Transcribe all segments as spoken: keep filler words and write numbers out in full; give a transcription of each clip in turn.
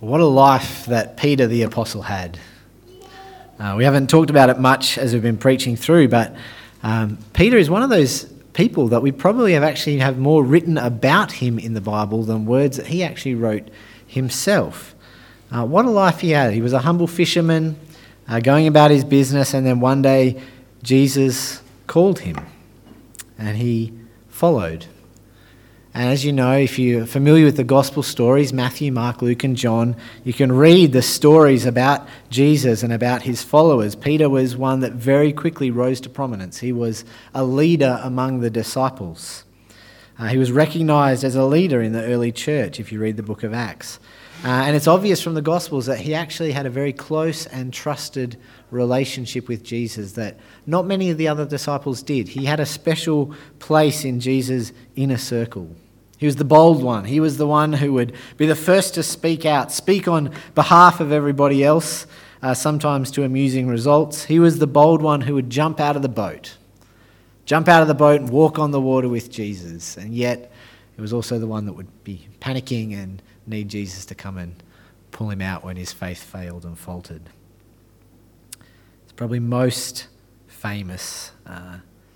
What a life that Peter the Apostle had. Uh, we haven't talked about it much as we've been preaching through, but um, Peter is one of those people that we probably have actually have more written about him in the Bible than words that he actually wrote himself. Uh, what a life he had. He was a humble fisherman uh, going about his business, and then one day Jesus called him and he followed. And as you know, if you're familiar with the gospel stories, Matthew, Mark, Luke and John, you can read the stories about Jesus and about his followers. Peter was one that very quickly rose to prominence. He was a leader among the disciples. Uh, he was recognised as a leader in the early church, if you read the book of Acts. Uh, and it's obvious from the Gospels that he actually had a very close and trusted relationship with Jesus that not many of the other disciples did. He had a special place in Jesus' inner circle. He was the bold one. He was the one who would be the first to speak out, speak on behalf of everybody else, uh, sometimes to amusing results. He was the bold one who would jump out of the boat, jump out of the boat and walk on the water with Jesus. And yet, it was also the one that would be panicking and need Jesus to come and pull him out when his faith failed and faltered. It's probably most famous, uh,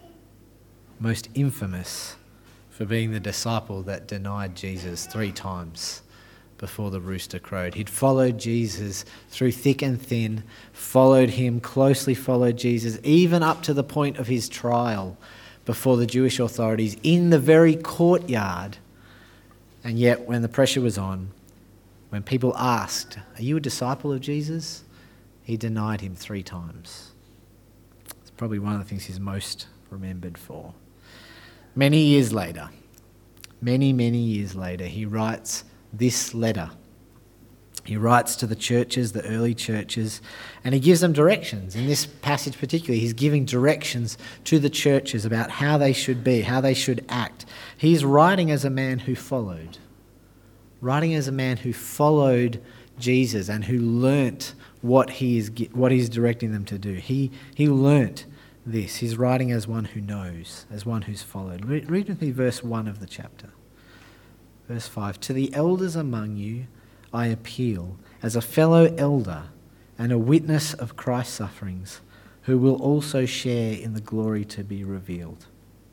most infamous for being the disciple that denied Jesus three times before the rooster crowed. He'd followed Jesus through thick and thin, followed him, closely followed Jesus, even up to the point of his trial before the Jewish authorities in the very courtyard. And yet, when the pressure was on, when people asked, "Are you a disciple of Jesus?" he denied him three times. It's probably one of the things he's most remembered for. Many years later, many, many years later, he writes this letter. He writes to the churches, the early churches, and he gives them directions. In this passage particularly, he's giving directions to the churches about how they should be, how they should act. He's writing as a man who followed. Writing as a man who followed Jesus and who learnt what he is what he's directing them to do. He, he learnt this. He's writing as one who knows, as one who's followed. Read, read with me verse one of the chapter. Verse five, "To the elders among you I appeal, as a fellow elder and a witness of Christ's sufferings, who will also share in the glory to be revealed."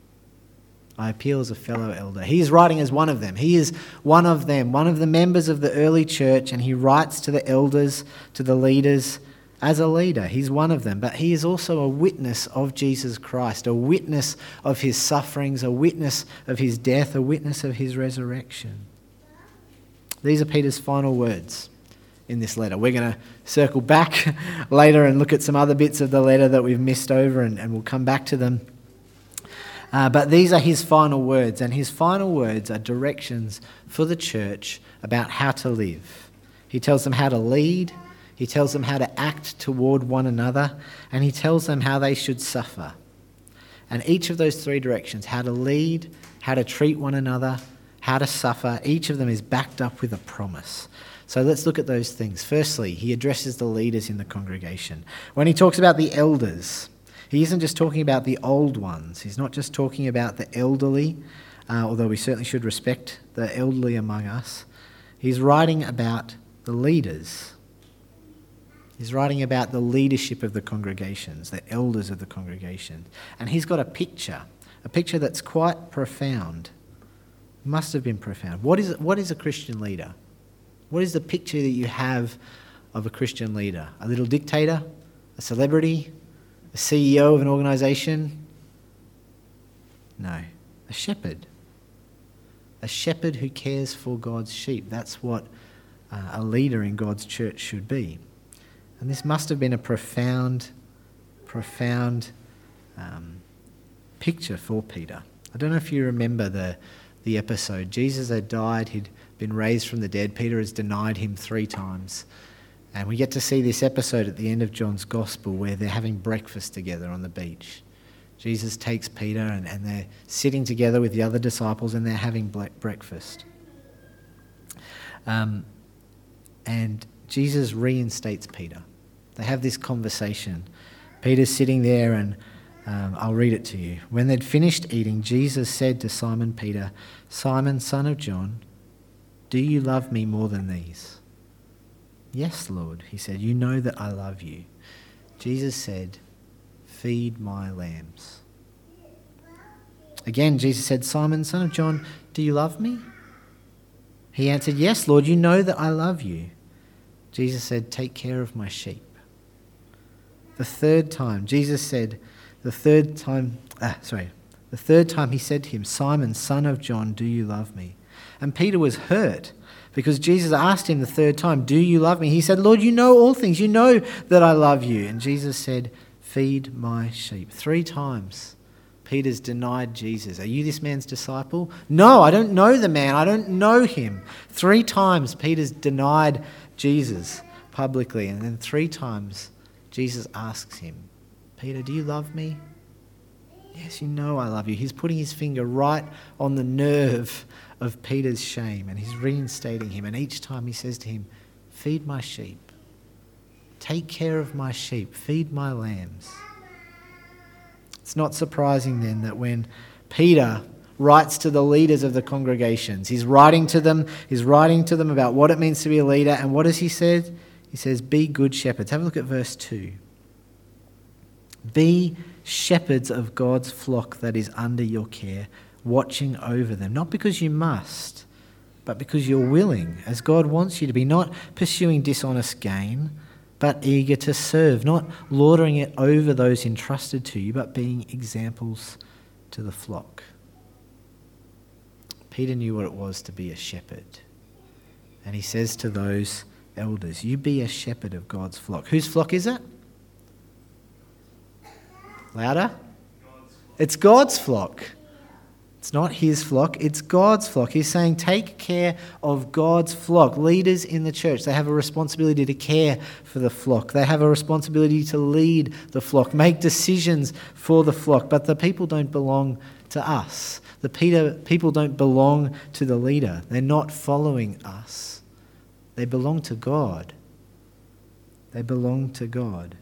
I appeal as a fellow elder. He is writing as one of them. He is one of them, one of the members of the early church, and he writes to the elders, to the leaders, as a leader. He's one of them, but he is also a witness of Jesus Christ, a witness of his sufferings, a witness of his death, a witness of his resurrection. These are Peter's final words in this letter. We're going to circle back later and look at some other bits of the letter that we've missed over, and, and we'll come back to them. Uh, but these are his final words, and his final words are directions for the church about how to live. He tells them how to lead, he tells them how to act toward one another, and he tells them how they should suffer. And each of those three directions, how to lead, how to treat one another, how to suffer, each of them is backed up with a promise. So let's look at those things. Firstly, he addresses the leaders in the congregation. When he talks about the elders, he isn't just talking about the old ones. He's not just talking about the elderly, uh, although we certainly should respect the elderly among us. He's writing about the leaders. He's writing about the leadership of the congregations, the elders of the congregation. And he's got a picture, a picture that's quite profound. Must have been profound. What is, what is a Christian leader? What is the picture that you have of a Christian leader? A little dictator? A celebrity? A C E O of an organisation? No. A shepherd. A shepherd who cares for God's sheep. That's what uh, a leader in God's church should be. And this must have been a profound, profound um, picture for Peter. I don't know if you remember the, the episode. Jesus had died, he'd been raised from the dead. Peter has denied him three times. And we get to see this episode at the end of John's Gospel where they're having breakfast together on the beach. Jesus takes Peter and, and they're sitting together with the other disciples and they're having breakfast. Um, and Jesus reinstates Peter. They have this conversation. Peter's sitting there and um, I'll read it to you. "When they'd finished eating, Jesus said to Simon Peter, 'Simon, son of John, do you love me more than these?' "Yes, Lord," he said, "you know that I love you." Jesus said, "Feed my lambs." Again, Jesus said, "Simon, son of John, do you love me?" He answered, "Yes, Lord, you know that I love you." Jesus said, "Take care of my sheep." The third time, Jesus said, the third time, ah, sorry, the third time he said to him, "Simon, son of John, do you love me?" And Peter was hurt because Jesus asked him the third time, "Do you love me?" He said, "Lord, you know all things. You know that I love you." And Jesus said, "Feed my sheep." Three times Peter's denied Jesus. "Are you this man's disciple?" "No, I don't know the man. I don't know him." Three times Peter's denied Jesus publicly. And then three times Jesus asks him, "Peter, do you love me?" "Yes, you know I love you." He's putting his finger right on the nerve of Peter's shame and he's reinstating him. And each time he says to him, "Feed my sheep. Take care of my sheep. Feed my lambs." It's not surprising then that when Peter writes to the leaders of the congregations, he's writing to them, he's writing to them about what it means to be a leader. And what does he say? He says, "Be good shepherds." Have a look at verse two. "Be shepherds of God's flock that is under your care, watching over them, not because you must, but because you're willing, as God wants you to be, not pursuing dishonest gain, but eager to serve, not lording it over those entrusted to you, but being examples to the flock." Peter knew what it was to be a shepherd. And he says to those elders, "You be a shepherd of God's flock." Whose flock is it? Louder? It's God's flock. It's not his flock, it's God's flock. He's saying take care of God's flock. Leaders in the church, they have a responsibility to care for the flock. They have a responsibility to lead the flock, make decisions for the flock. But the people don't belong to us. The Peter, people don't belong to the leader. They're not following us. They belong to God. They belong to God.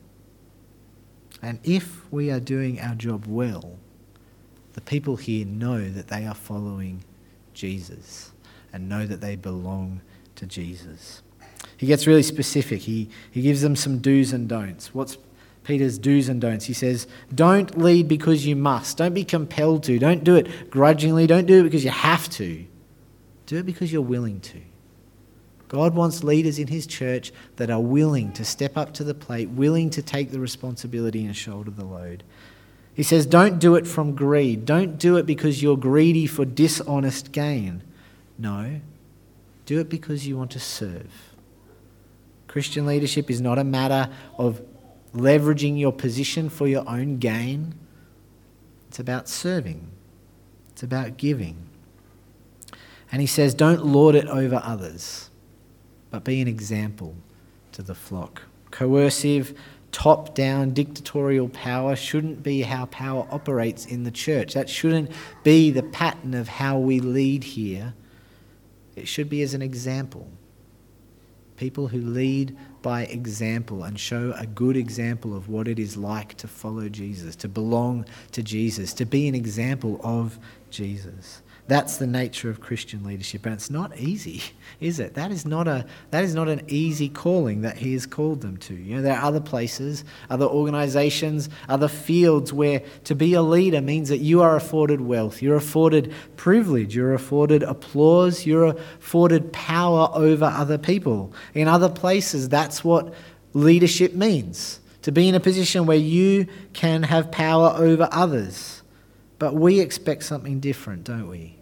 And if we are doing our job well, the people here know that they are following Jesus and know that they belong to Jesus. He gets really specific. He, he gives them some do's and don'ts. What's Peter's do's and don'ts? He says, don't lead because you must. Don't be compelled to. Don't do it grudgingly. Don't do it because you have to. Do it because you're willing to. God wants leaders in his church that are willing to step up to the plate, willing to take the responsibility and shoulder the load. He says, don't do it from greed. Don't do it because you're greedy for dishonest gain. No, do it because you want to serve. Christian leadership is not a matter of leveraging your position for your own gain. It's about serving. It's about giving. And he says, don't lord it over others, but be an example to the flock. Coercive, top-down dictatorial power shouldn't be how power operates in the church. That shouldn't be the pattern of how we lead here. It should be as an example. People who lead by example and show a good example of what it is like to follow Jesus, to belong to Jesus, to be an example of Jesus. That's the nature of Christian leadership, and it's not easy, is it? That is not a that is not an easy calling that he has called them to. You know, there are other places, other organisations, other fields where to be a leader means that you are afforded wealth, you're afforded privilege, you're afforded applause, you're afforded power over other people. In other places, that's what leadership means, to be in a position where you can have power over others. But we expect something different, don't we?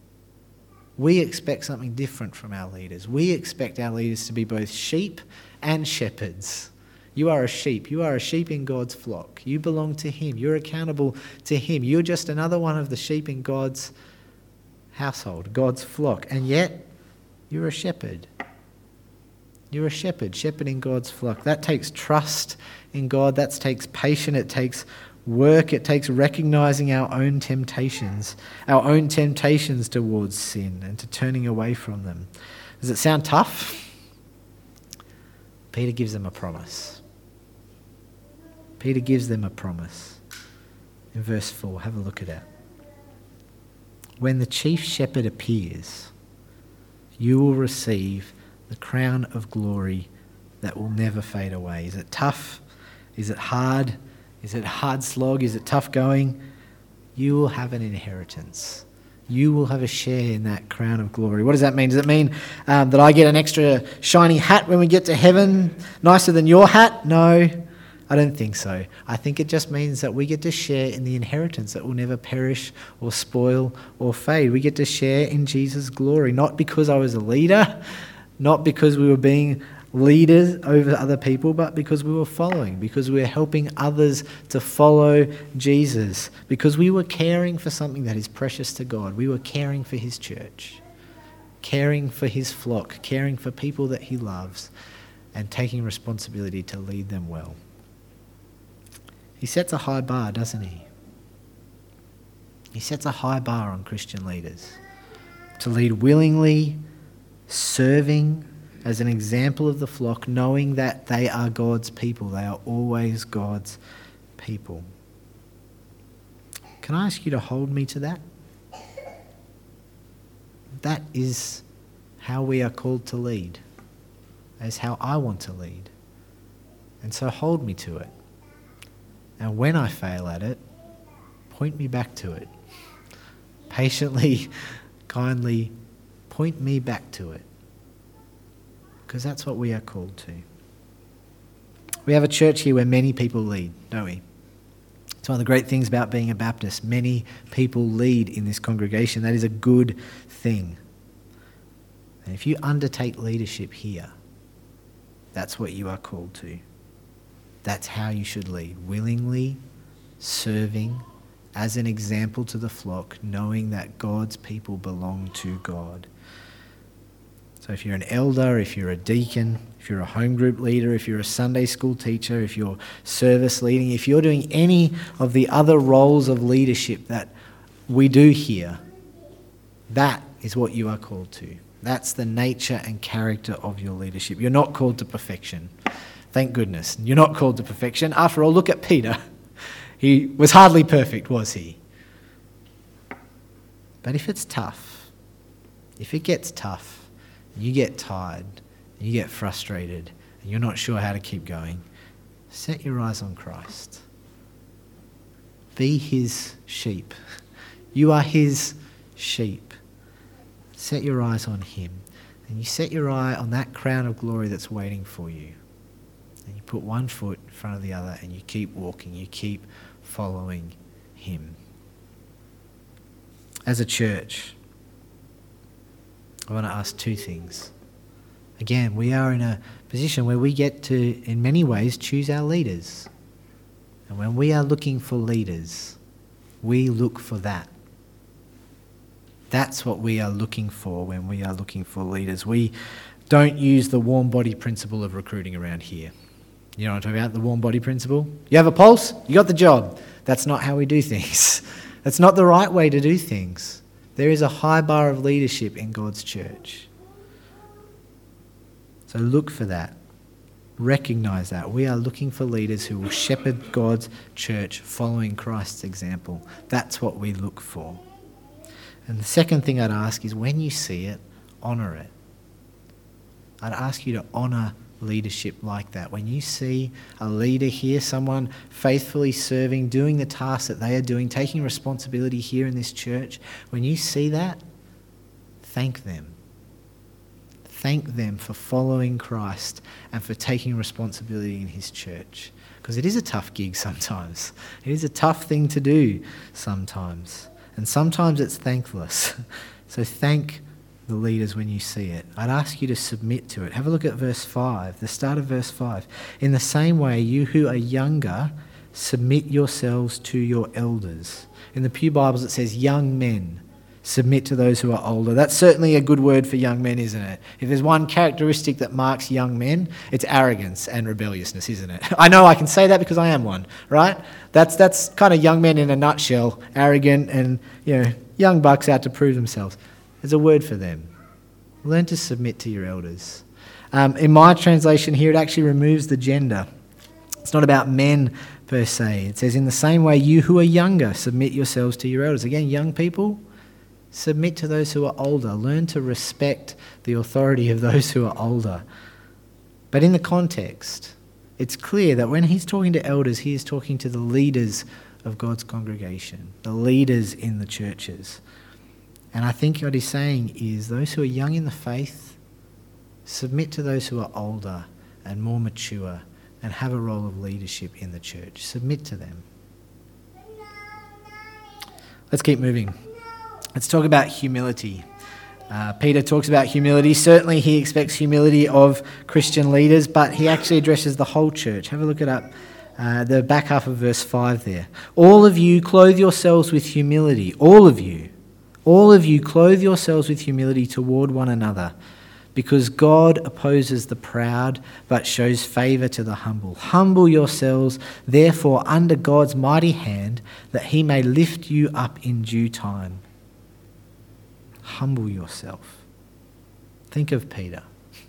We expect something different from our leaders. We expect our leaders to be both sheep and shepherds. You are a sheep. You are a sheep in God's flock. You belong to him. You're accountable to him. You're just another one of the sheep in God's household, God's flock. And yet, you're a shepherd. You're a shepherd, shepherding God's flock. That takes trust in God. That takes patience. It takes work. It takes recognizing our own temptations, our own temptations towards sin and to turning away from them. Does it sound tough? Peter gives them a promise. Peter gives them a promise. In verse four, have a look at it. When the chief shepherd appears, you will receive the crown of glory that will never fade away. Is it tough? Is it hard? Is it hard slog? Is it tough going? You will have an inheritance. You will have a share in that crown of glory. What does that mean? Does it mean um, that I get an extra shiny hat when we get to heaven, nicer than your hat? No, I don't think so. I think it just means that we get to share in the inheritance that will never perish or spoil or fade. We get to share in Jesus' glory, not because I was a leader, not because we were being leaders over other people, but because we were following, because we were helping others to follow Jesus, because we were caring for something that is precious to God. We were caring for his church, caring for his flock, caring for people that he loves, and taking responsibility to lead them well. He sets a high bar, doesn't he? He sets a high bar on Christian leaders to lead willingly, serving as an example of the flock, knowing that they are God's people. They are always God's people. Can I ask you to hold me to that? That is how we are called to lead. That is how I want to lead. And so hold me to it. And when I fail at it, point me back to it. Patiently, kindly point me back to it. Because that's what we are called to. We have a church here where many people lead, don't we? It's one of the great things about being a Baptist. Many people lead in this congregation. That is a good thing. And if you undertake leadership here, that's what you are called to. That's how you should lead. Willingly, serving, as an example to the flock, knowing that God's people belong to God. So if you're an elder, if you're a deacon, if you're a home group leader, if you're a Sunday school teacher, if you're service leading, if you're doing any of the other roles of leadership that we do here, that is what you are called to. That's the nature and character of your leadership. You're not called to perfection. Thank goodness. You're not called to perfection. After all, look at Peter. He was hardly perfect, was he? But if it's tough, if it gets tough, you get tired, and you get frustrated, and you're not sure how to keep going, set your eyes on Christ. Be his sheep. You are his sheep. Set your eyes on him. And you set your eye on that crown of glory that's waiting for you. And you put one foot in front of the other, and you keep walking, you keep following him. As a church, I want to ask two things. Again, we are in a position where we get to, in many ways, choose our leaders. And when we are looking for leaders, we look for that. That's what we are looking for when we are looking for leaders. We don't use the warm body principle of recruiting around here. You know what I'm talking about? The warm body principle? You have a pulse, you got the job. That's not how we do things. That's not the right way to do things. There is a high bar of leadership in God's church. So look for that. Recognise that. We are looking for leaders who will shepherd God's church following Christ's example. That's what we look for. And the second thing I'd ask is when you see it, honour it. I'd ask you to honour leadership like that. When you see a leader here, someone faithfully serving, doing the tasks that they are doing, taking responsibility here in this church, when you see that, thank them. Thank them for following Christ and for taking responsibility in his church. Because it is a tough gig sometimes. It is a tough thing to do sometimes. And sometimes it's thankless. So thank the leaders when you see it. I'd ask you to submit to it. Have a look at verse five, the start of verse five. In the same way, you who are younger, submit yourselves to your elders. In the Pew Bibles it says young men, submit to those who are older. That's certainly a good word for young men, isn't it? If there's one characteristic that marks young men, it's arrogance and rebelliousness, isn't it? I know I can say that because I am one, right? That's that's kind of young men in a nutshell, arrogant and, you know, young bucks out to prove themselves. There's a word for them. Learn to submit to your elders. Um, in my translation here, it actually removes the gender. It's not about men per se. It says, in the same way, you who are younger, submit yourselves to your elders. Again, young people, submit to those who are older. Learn to respect the authority of those who are older. But in the context, it's clear that when he's talking to elders, he is talking to the leaders of God's congregation, the leaders in the churches. And I think what he's saying is those who are young in the faith, submit to those who are older and more mature and have a role of leadership in the church. Submit to them. Let's keep moving. Let's talk about humility. Uh, Peter talks about humility. Certainly he expects humility of Christian leaders, but he actually addresses the whole church. Have a look at up uh, the back half of verse five there. All of you clothe yourselves with humility. All of you. All of you clothe yourselves with humility toward one another, because God opposes the proud but shows favour to the humble. Humble yourselves, therefore, under God's mighty hand, that he may lift you up in due time. Humble yourself. Think of Peter.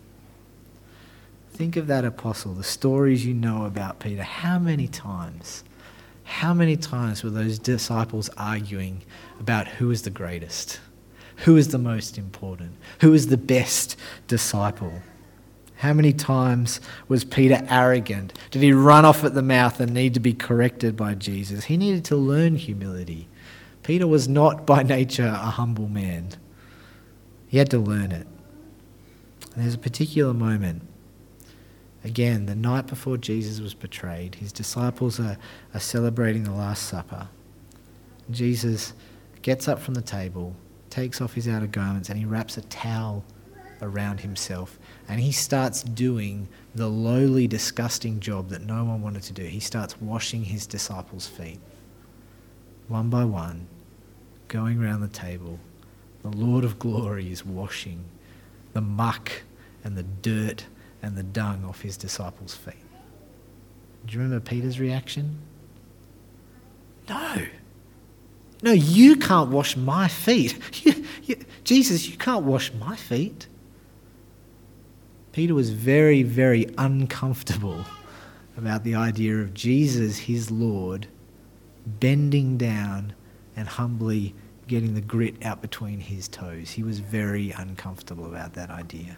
Think of that apostle, the stories you know about Peter. How many times, how many times were those disciples arguing about who is the greatest? Who is the most important? Who is the best disciple? How many times was Peter arrogant? Did he run off at the mouth and need to be corrected by Jesus? He needed to learn humility. Peter was not by nature a humble man. He had to learn it. And there's a particular moment. Again, the night before Jesus was betrayed, his disciples are, are celebrating the Last Supper. Jesus gets up from the table, takes off his outer garments, and he wraps a towel around himself. And he starts doing the lowly, disgusting job that no one wanted to do. He starts washing his disciples' feet. One by one, going around the table, the Lord of glory is washing the muck and the dirt and the dung off his disciples' feet. Do you remember Peter's reaction? No. No, you can't wash my feet. You, you, Jesus, you can't wash my feet. Peter was very, very uncomfortable about the idea of Jesus, his Lord, bending down and humbly getting the grit out between his toes. He was very uncomfortable about that idea.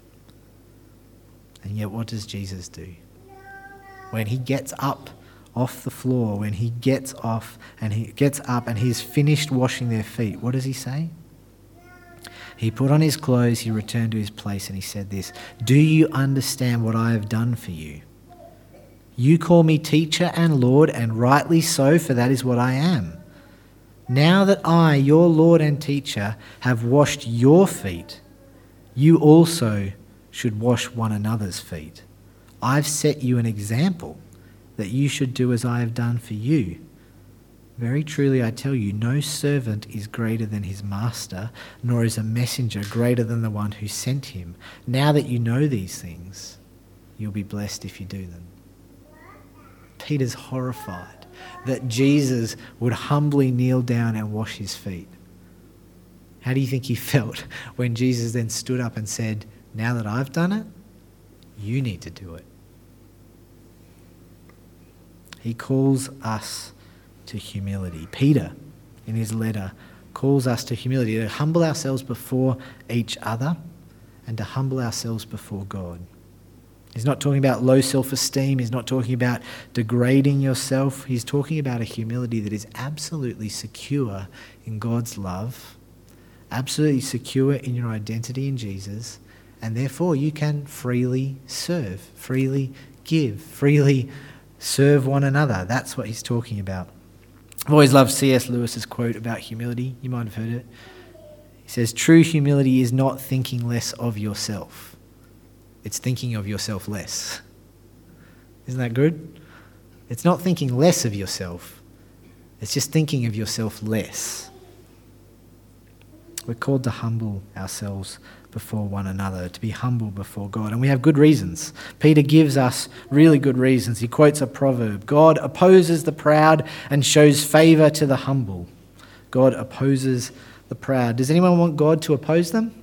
And yet what does Jesus do? When he gets up off the floor, when he gets off and he gets up and he's finished washing their feet, what does he say? He put on his clothes, he returned to his place, and he said this, "Do you understand what I have done for you? You call me teacher and Lord, and rightly so, for that is what I am. Now that I, your Lord and teacher, have washed your feet, you also should wash one another's feet. I've set you an example that you should do as I have done for you. Very truly I tell you, no servant is greater than his master, nor is a messenger greater than the one who sent him. Now that you know these things, you'll be blessed if you do them." Peter's horrified that Jesus would humbly kneel down and wash his feet. How do you think he felt when Jesus then stood up and said, "Now that I've done it, you need to do it"? He calls us to humility. Peter, in his letter, calls us to humility, to humble ourselves before each other and to humble ourselves before God. He's not talking about low self-esteem. He's not talking about degrading yourself. He's talking about a humility that is absolutely secure in God's love, absolutely secure in your identity in Jesus, and therefore you can freely serve, freely give, freely serve one another. That's what he's talking about. I've always loved C S Lewis's quote about humility. You might have heard it. He says, "True humility is not thinking less of yourself. It's thinking of yourself less." Isn't that good? It's not thinking less of yourself. It's just thinking of yourself less. We're called to humble ourselves before one another, to be humble before God. And we have good reasons. Peter gives us really good reasons. He quotes a proverb. God opposes the proud and shows favour to the humble. God opposes the proud. Does anyone want God to oppose them?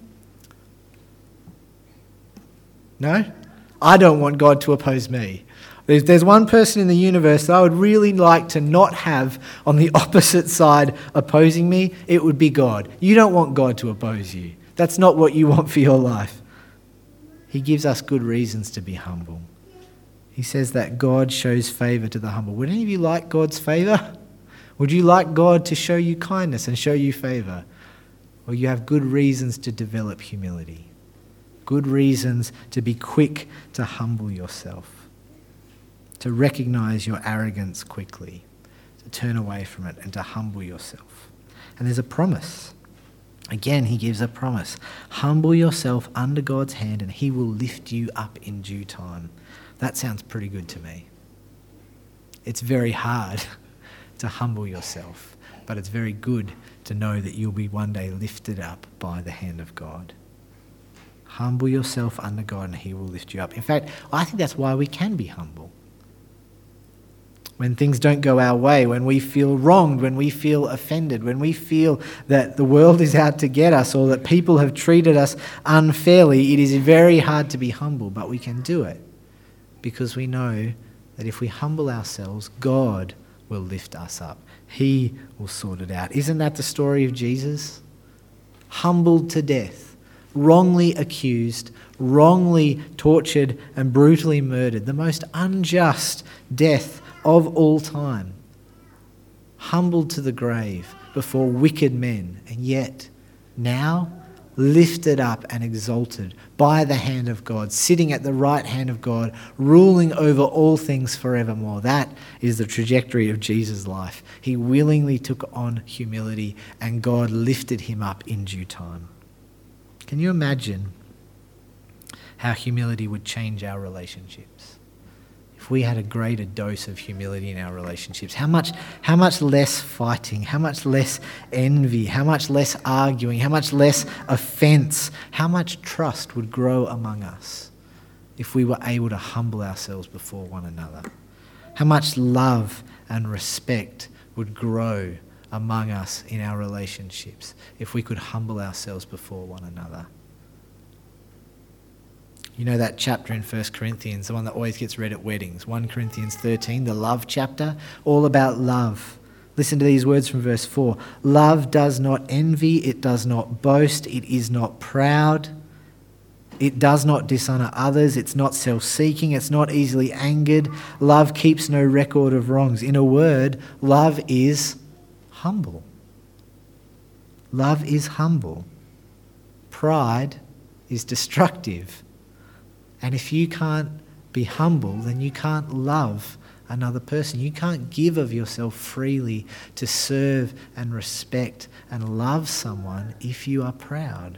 No? I don't want God to oppose me. There's, there's one person in the universe that I would really like to not have on the opposite side opposing me. It would be God. You don't want God to oppose you. That's not what you want for your life. he gives us good reasons to be humble. He says that God shows favour to the humble. Would any of you like God's favour? Would you like God to show you kindness and show you favour? Or you have good reasons to develop humility? Good reasons to be quick to humble yourself, to recognise your arrogance quickly, to turn away from it and to humble yourself. And there's a promise. Again, he gives a promise. Humble yourself under God's hand and he will lift you up in due time. That sounds pretty good to me. It's very hard to humble yourself, but it's very good to know that you'll be one day lifted up by the hand of God. Humble yourself under God and he will lift you up. In fact, I think that's why we can be humble. When things don't go our way, when we feel wronged, when we feel offended, when we feel that the world is out to get us or that people have treated us unfairly, it is very hard to be humble, but we can do it because we know that if we humble ourselves, God will lift us up. He will sort it out. Isn't that the story of Jesus? Humbled to death, wrongly accused, wrongly tortured and brutally murdered, the most unjust death of all time. Humbled to the grave before wicked men, and yet now lifted up and exalted by the hand of God, sitting at the right hand of God, ruling over all things forevermore. That is the trajectory of Jesus' life. He willingly took on humility and God lifted him up in due time. Can you imagine how humility would change our relationships? If we had a greater dose of humility in our relationships, how much, how much less fighting, how much less envy, how much less arguing, how much less offence, how much trust would grow among us if we were able to humble ourselves before one another? How much love and respect would grow among us in our relationships if we could humble ourselves before one another? You know that chapter in First Corinthians, the one that always gets read at weddings, First Corinthians thirteen, the love chapter, all about love. Listen to these words from verse four. Love does not envy, it does not boast, it is not proud, it does not dishonour others, it's not self-seeking, it's not easily angered. Love keeps no record of wrongs. In a word, love is humble. Love is humble. Pride is destructive. And if you can't be humble, then you can't love another person. You can't give of yourself freely to serve and respect and love someone if you are proud.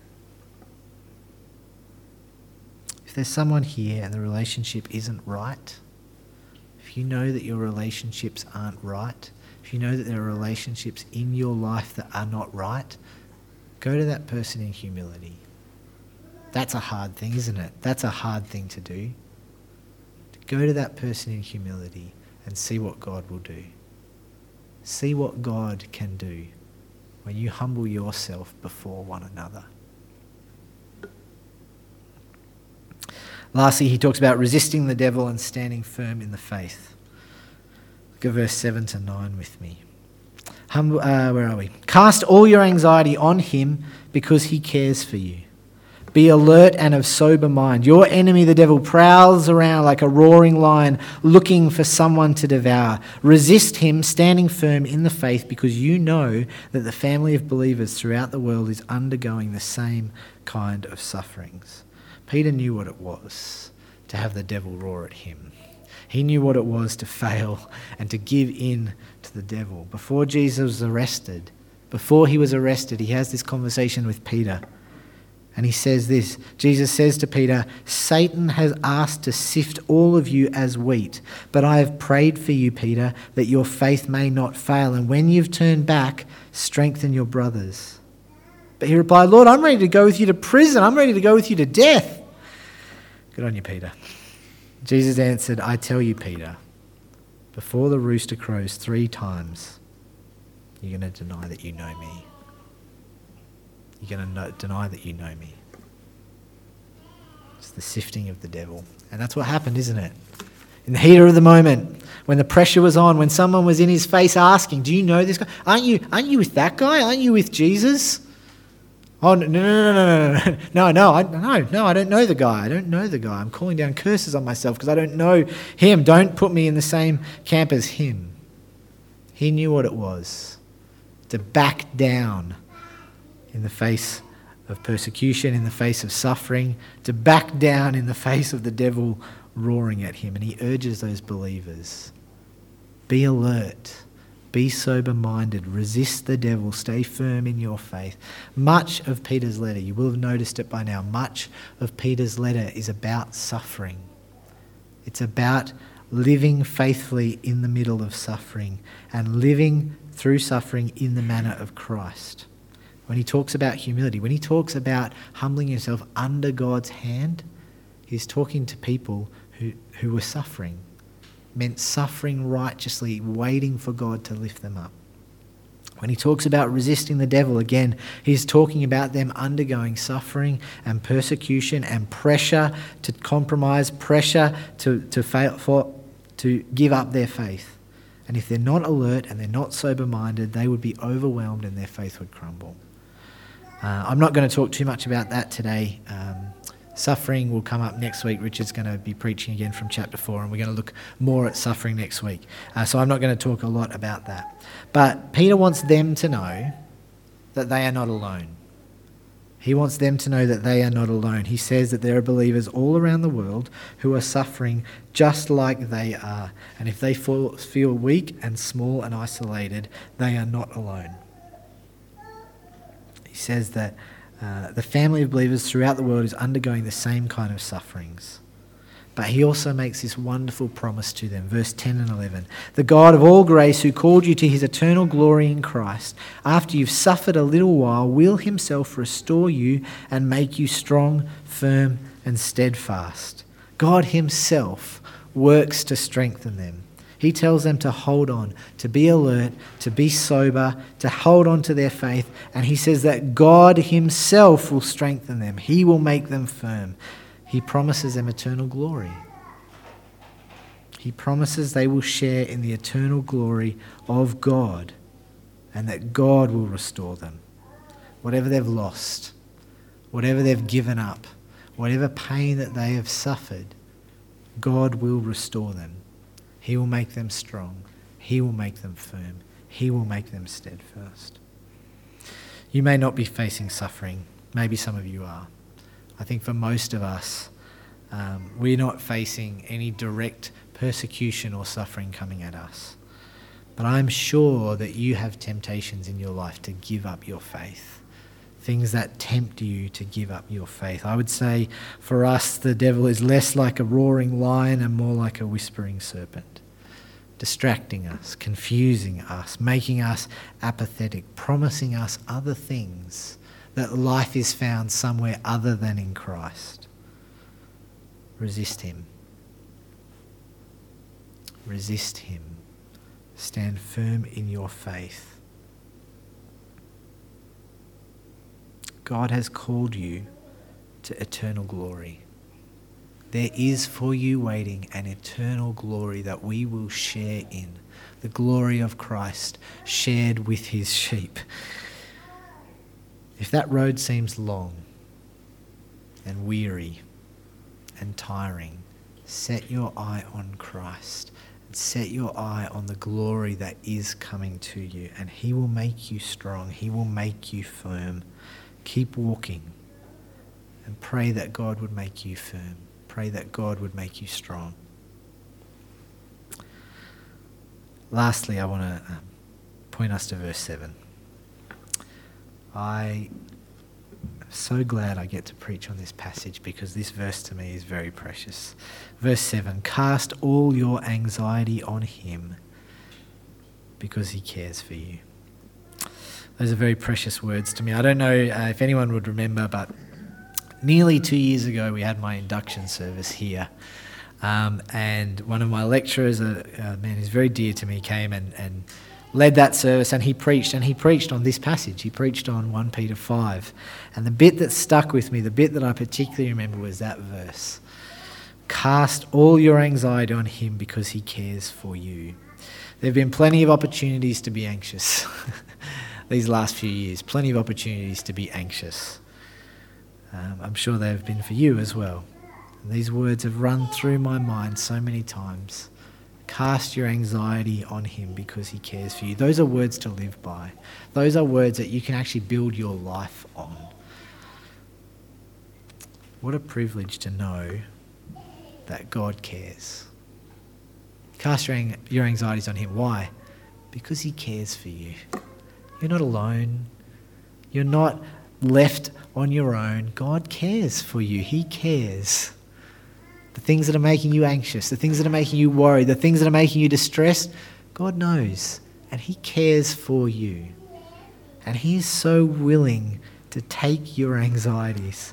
If there's someone here and the relationship isn't right, if you know that your relationships aren't right, if you know that there are relationships in your life that are not right, go to that person in humility. That's a hard thing, isn't it? That's a hard thing to do. To go to that person in humility and see what God will do. See what God can do when you humble yourself before one another. Lastly, he talks about resisting the devil and standing firm in the faith. Look at verse seven to nine with me. Humble, uh, where are we? Cast all your anxiety on him because he cares for you. Be alert and of sober mind. Your enemy, the devil, prowls around like a roaring lion looking for someone to devour. Resist him, standing firm in the faith, because you know that the family of believers throughout the world is undergoing the same kind of sufferings. Peter knew what it was to have the devil roar at him. He knew what it was to fail and to give in to the devil. Before Jesus was arrested, before he was arrested, he has this conversation with Peter. And he says this, Jesus says to Peter, Satan has asked to sift all of you as wheat, but I have prayed for you, Peter, that your faith may not fail. And when you've turned back, strengthen your brothers. But he replied, Lord, I'm ready to go with you to prison. I'm ready to go with you to death. Good on you, Peter. Jesus answered, I tell you, Peter, before the rooster crows three times, you're going to deny that you know me. You're going to know, deny that you know me. It's the sifting of the devil. And that's what happened, isn't it? In the heat of the moment, when the pressure was on, when someone was in his face asking, do you know this guy? Aren't you, aren't you with that guy? Aren't you with Jesus? Oh, no, no, no, no, no, no, no, no, I, no, no, I don't know the guy. I don't know the guy. I'm calling down curses on myself because I don't know him. Don't put me in the same camp as him. He knew what it was to back down in the face of persecution, in the face of suffering, to back down in the face of the devil roaring at him. And he urges those believers, be alert. Be sober-minded, resist the devil, stay firm in your faith. Much of Peter's letter, you will have noticed it by now, much of Peter's letter is about suffering. It's about living faithfully in the middle of suffering and living through suffering in the manner of Christ. When he talks about humility, when he talks about humbling yourself under God's hand, he's talking to people who, who were suffering. Meant suffering righteously, waiting for God to lift them up. When he talks about resisting the devil, again, he's talking about them undergoing suffering and persecution and pressure to compromise, pressure to, to fail for, to give up their faith. And if they're not alert and they're not sober-minded, they would be overwhelmed and their faith would crumble. Uh, I'm not going to talk too much about that today. Um, Suffering will come up next week. Richard's going to be preaching again from chapter four, and we're going to look more at suffering next week. Uh, so I'm not going to talk a lot about that. But Peter wants them to know that they are not alone. He wants them to know that they are not alone. He says that there are believers all around the world who are suffering just like they are. And if they feel weak and small and isolated, they are not alone. He says that Uh, the family of believers throughout the world is undergoing the same kind of sufferings. But he also makes this wonderful promise to them. Verse ten and eleven. The God of all grace who called you to his eternal glory in Christ, after you've suffered a little while, will himself restore you and make you strong, firm and steadfast. God himself works to strengthen them. He tells them to hold on, to be alert, to be sober, to hold on to their faith. And he says that God himself will strengthen them. He will make them firm. He promises them eternal glory. He promises they will share in the eternal glory of God and that God will restore them. Whatever they've lost, whatever they've given up, whatever pain that they have suffered, God will restore them. He will make them strong. He will make them firm. He will make them steadfast. You may not be facing suffering. Maybe some of you are. I think for most of us, um, we're not facing any direct persecution or suffering coming at us. But I'm sure that you have temptations in your life to give up your faith. Things that tempt you to give up your faith. I would say for us, the devil is less like a roaring lion and more like a whispering serpent, distracting us, confusing us, making us apathetic, promising us other things, that life is found somewhere other than in Christ. Resist him. Resist him. Stand firm in your faith. God has called you to eternal glory. There is for you waiting an eternal glory that we will share in. The glory of Christ shared with his sheep. If that road seems long and weary and tiring, set your eye on Christ. And set your eye on the glory that is coming to you. And he will make you strong. He will make you firm. Keep walking and pray that God would make you firm. Pray that God would make you strong. Lastly, I want to um, point us to verse seven. I am so glad I get to preach on this passage because this verse to me is very precious. Verse seven, cast all your anxiety on him because he cares for you. Those are very precious words to me. I don't know uh, if anyone would remember, but nearly two years ago we had my induction service here. Um, and one of my lecturers, a, a man who's very dear to me, came and, and led that service, and he preached, and he preached on this passage. He preached on First Peter five. And the bit that stuck with me, the bit that I particularly remember was that verse. Cast all your anxiety on him because he cares for you. There have been plenty of opportunities to be anxious. these last few years. Plenty of opportunities to be anxious. Um, I'm sure they have been for you as well. And these words have run through my mind so many times. Cast your anxiety on him because he cares for you. Those are words to live by. Those are words that you can actually build your life on. What a privilege to know that God cares. Cast your, ang- your anxieties on him. Why? Because he cares for you. You're not alone. You're not left on your own. God cares for you. He cares. The things that are making you anxious, the things that are making you worried, the things that are making you distressed, God knows. And he cares for you. And he is so willing to take your anxieties.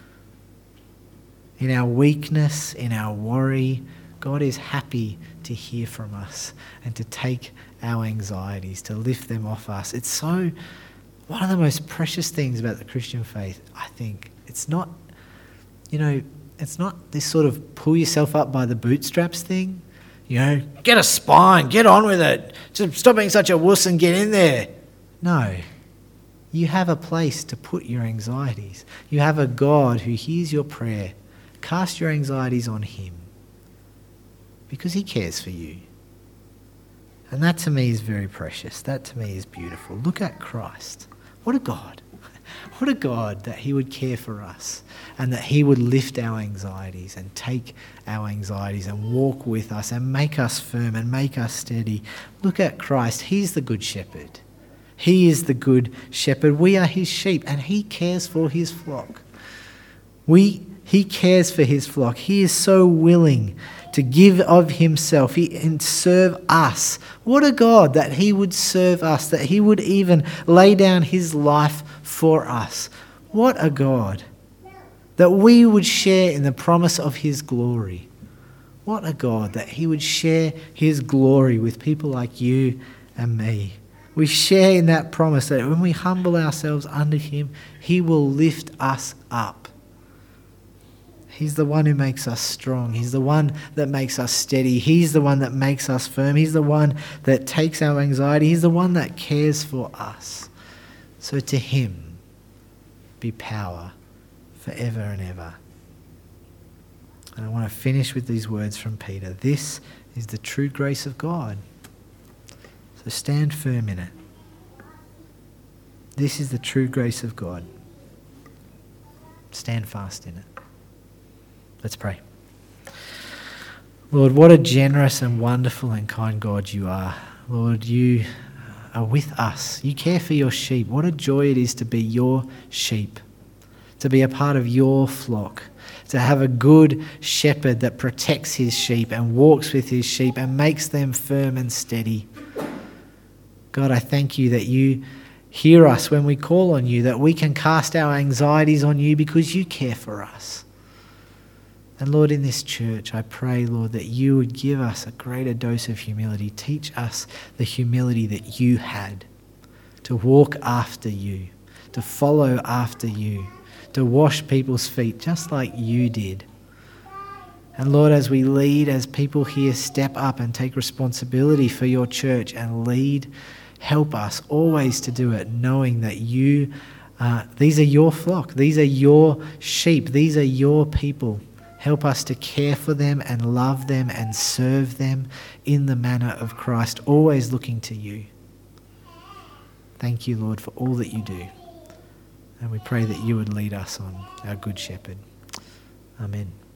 In our weakness, in our worry, God is happy to hear from us and to take our anxieties, to lift them off us. It's so, one of the most precious things about the Christian faith, I think. It's not, you know, it's not this sort of pull yourself up by the bootstraps thing. You know, get a spine, get on with it. Just stop being such a wuss and get in there. No. You have a place to put your anxieties. You have a God who hears your prayer. Cast your anxieties on him because he cares for you. And that to me is very precious. That to me is beautiful. Look at Christ. What a God. What a God that he would care for us and that he would lift our anxieties and take our anxieties and walk with us and make us firm and make us steady. Look at Christ. He's the good shepherd. He is the good shepherd. We are his sheep and he cares for his flock. We He cares for his flock. He is so willing to give of himself he, and serve us. What a God that he would serve us, that he would even lay down his life for us. What a God that we would share in the promise of his glory. What a God that he would share his glory with people like you and me. We share in that promise that when we humble ourselves under him, he will lift us up. He's the one who makes us strong. He's the one that makes us steady. He's the one that makes us firm. He's the one that takes our anxiety. He's the one that cares for us. So to him be power forever and ever. And I want to finish with these words from Peter. This is the true grace of God. So stand firm in it. This is the true grace of God. Stand fast in it. Let's pray. Lord, what a generous and wonderful and kind God you are. Lord, you are with us. You care for your sheep. What a joy it is to be your sheep, to be a part of your flock, to have a good shepherd that protects his sheep and walks with his sheep and makes them firm and steady. God, I thank you that you hear us when we call on you, that we can cast our anxieties on you because you care for us. And Lord, in this church, I pray, Lord, that you would give us a greater dose of humility. Teach us the humility that you had to walk after you, to follow after you, to wash people's feet just like you did. And Lord, as we lead, as people here step up and take responsibility for your church and lead, help us always to do it, knowing that you, uh, these are your flock, these are your sheep, these are your people. Help us to care for them and love them and serve them in the manner of Christ, always looking to you. Thank you, Lord, for all that you do. And we pray that you would lead us on, our Good Shepherd. Amen.